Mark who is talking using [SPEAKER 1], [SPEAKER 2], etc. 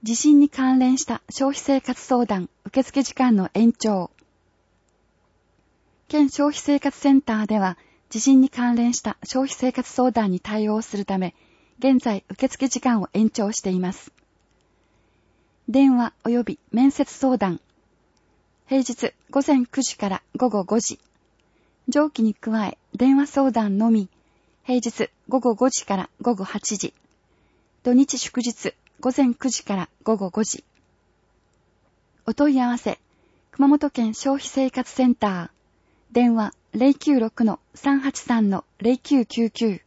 [SPEAKER 1] 地震に関連した消費生活相談受付時間の延長。県消費生活センターでは、地震に関連した消費生活相談に対応するため、現在受付時間を延長しています。電話及び面接相談。平日午前9時から午後5時。上記に加え電話相談のみ、平日午後5時から午後8時。土日祝日午前9時から午後5時。お問い合わせ、熊本県消費生活センター。電話 096-383-0999